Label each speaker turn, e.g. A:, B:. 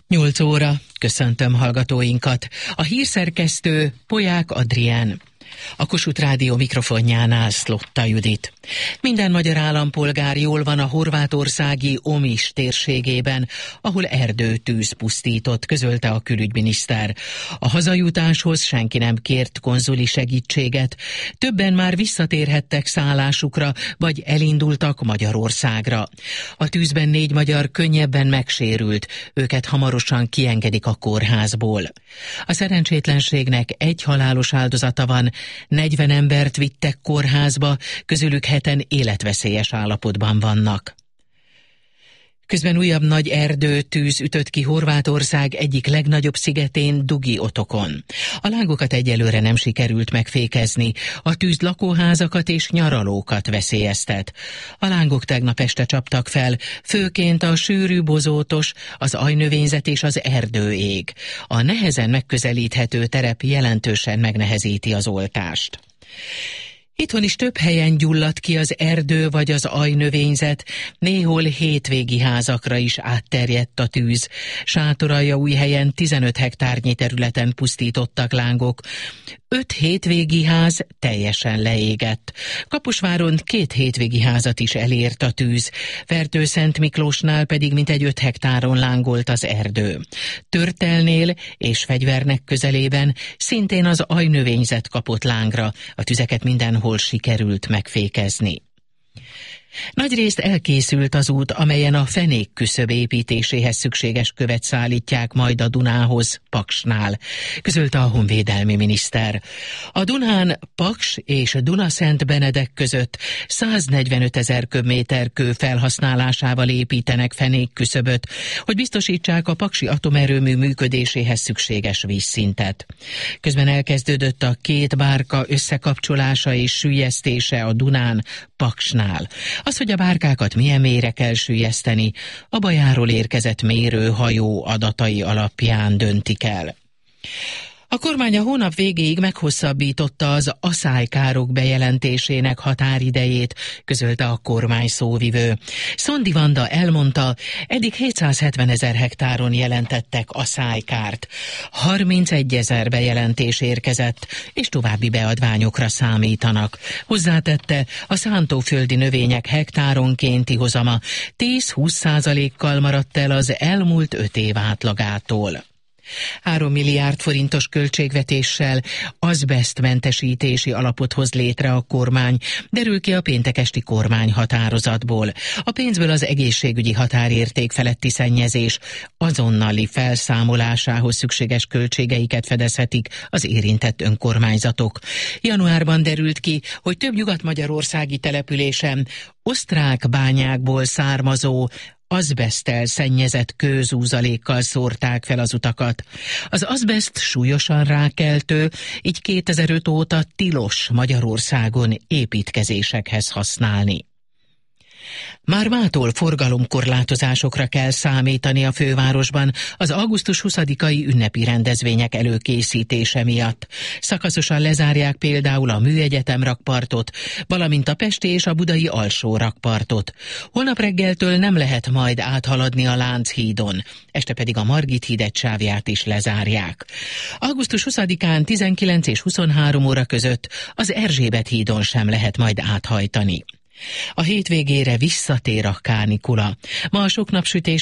A: 8 óra, köszöntöm hallgatóinkat. A hírszerkesztő Poják Adrián. A Kossuth Rádió mikrofonjánál Szlotta Judit. Minden magyar állampolgár jól van a horvátországi Omiš térségében, ahol erdőtűz pusztított, közölte a külügyminiszter. A hazajutáshoz senki nem kért konzuli segítséget. Többen már visszatérhettek szállásukra, vagy elindultak Magyarországra. A tűzben 4 magyar könnyebben megsérült, őket hamarosan kiengedik a kórházból. A szerencsétlenségnek 1 halálos áldozata van, 40 embert vittek kórházba, közülük 7-en életveszélyes állapotban vannak. Közben újabb nagy erdőtűz ütött ki Horvátország egyik legnagyobb szigetén, Dugi-otokon. A lángókat egyelőre nem sikerült megfékezni, a tűz lakóházakat és nyaralókat veszélyeztet. A lángok tegnap este csaptak fel, főként a sűrű bozótos, az ajnövényzet és az erdőég. A nehezen megközelíthető terep jelentősen megnehezíti az oltást. Itthon is több helyen gyulladt ki az erdő vagy az ajnövényzet, néhol hétvégi házakra is átterjedt a tűz. Sátoraljaújhelyen 15 hektárnyi területen pusztítottak lángok. 5 hétvégi ház teljesen leégett. Kaposváron 2 hétvégi házat is elért a tűz. Fertőszentmiklósnál pedig mintegy 5 hektáron lángolt az erdő. Törtelnél és Fegyvernek közelében szintén az ajnövényzet kapott lángra. A tüzeket mindenhol sikerült megfékezni. Nagyrészt elkészült az út, amelyen a fenékküszöb építéséhez szükséges követ szállítják majd a Dunához, Paksnál, közölte a honvédelmi miniszter. A Dunán Paks és Dunaszent Benedek között 145 000 köbméter kő felhasználásával építenek fenékküszöböt, hogy biztosítsák a paksi atomerőmű működéséhez szükséges vízszintet. Közben elkezdődött a 2 bárka összekapcsolása és süllyesztése a Dunán, Paksnál. Az, hogy a bárkákat milyen mélyre kell süllyeszteni, a bajáról érkezett mérőhajó adatai alapján döntik el. A kormány a hónap végéig meghosszabbította az aszálykárok bejelentésének határidejét, közölte a kormány szóvivő. Szondi Vanda elmondta, eddig 770 000 hektáron jelentettek aszálykárt. 31 000 bejelentés érkezett, és további beadványokra számítanak. Hozzátette, a szántóföldi növények hektáronkénti hozama 10-20%-kal maradt el az elmúlt 5 év átlagától. 3 milliárd forintos költségvetéssel azbesztmentesítési alapot hoz létre a kormány, derül ki a péntek esti kormányhatározatból. A pénzből az egészségügyi határérték feletti szennyezés azonnali felszámolásához szükséges költségeiket fedezhetik az érintett önkormányzatok. Januárban derült ki, hogy több nyugat-magyarországi településen osztrák bányákból származó azbeszttel szennyezett kőzúzalékkal szórták fel az utakat. Az azbeszt súlyosan rákeltő, így 2005 óta tilos Magyarországon építkezésekhez használni. Már mától forgalomkorlátozásokra kell számítani a fővárosban az augusztus 20-ai ünnepi rendezvények előkészítése miatt. Szakaszosan lezárják például a Műegyetem rakpartot, valamint a pesti és a budai alsó rakpartot. Holnap reggeltől nem lehet majd áthaladni a Lánchídon, este pedig a Margit híd egy sávját is lezárják. Augusztus 20-án 19 és 23 óra között az Erzsébet hídon sem lehet majd áthajtani. A hétvégére visszatér a kánikula. Ma a sok napsütés